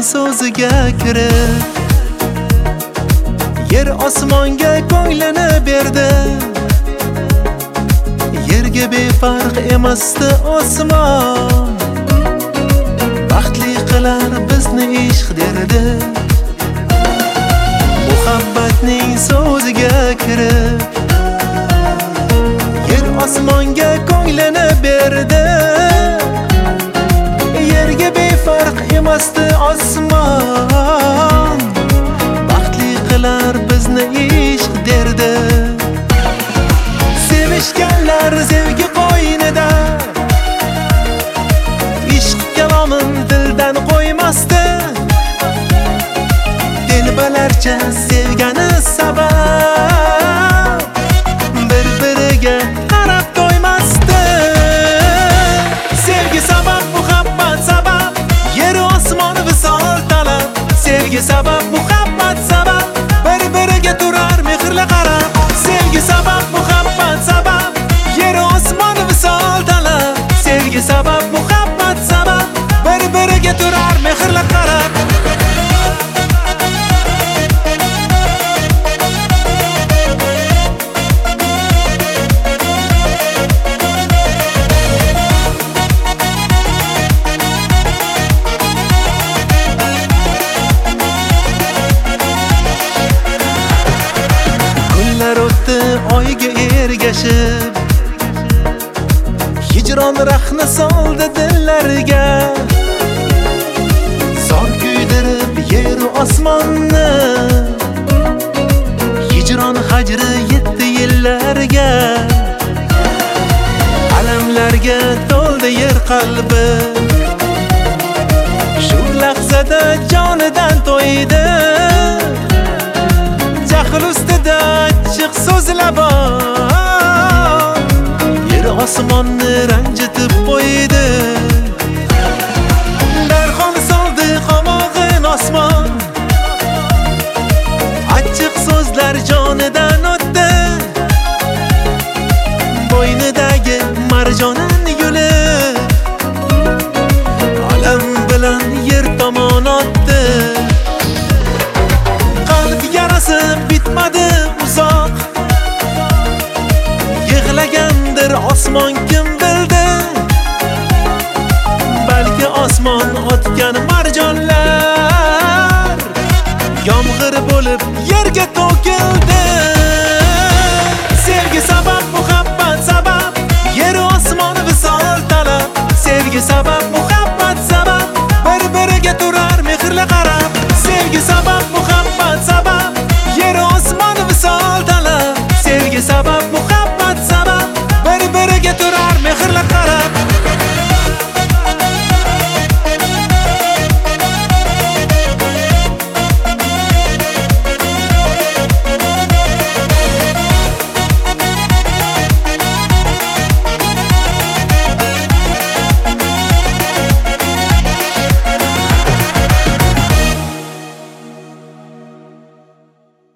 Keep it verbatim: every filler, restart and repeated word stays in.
so'ziga kirib yer osmonga ko'nglini berdi. Yerga befarq emasdi osmon, baxtli qilar bizni ishq derdi. Muhabbatning so'ziga kirib yer osmonga ko'nglini berdi. Yerga befarq emasdi osmon, baxtli qilar bizni ishq derdi. Sevishganlar sevgi qo'ynida ishq kalomin dildan qo'ymasdi. Telbalarcha sevgani sabab bir-biriga qarab to'ymasdi. Sevgi sabab, muhabbat sabab, yer osmon visol talab. Sevgi sabab, muhabbat sabab, bir-biriga turar mehrli qarab. Sevgi sabab, muhabbat sabab, yer osmon visol talab. Sevgi sabab, muhabbat sabab, bir-biriga turar mehrli qarab. Oyga ergashib hijron rahna soldi dillarga. Zor kuydirib yer u osmonni, hijron hajri yetti yillarga. Alamlarga to'ldi yer qalbi, shu lahzada jonidan to'ydi. Jahl ustida achchiq so'zlabon yer osmonni ranjitib qo'ydi. Darhol soldi qomog'in osmon, achchiq so'zlar jonidan o'tdi. Bo'ynidagi marjonin yulib alam bilan yer tomon otdi. Qalb yarasi bitmadi uzoq, yig'lagandir osmon kim bildi. Balki osmon otgan marjonlar yomg'ir bo'lib yerga to'kildi. Sevgi sabab, muhabbat sabab, yer osmon visol talab. Sevgi sabab, muhabbat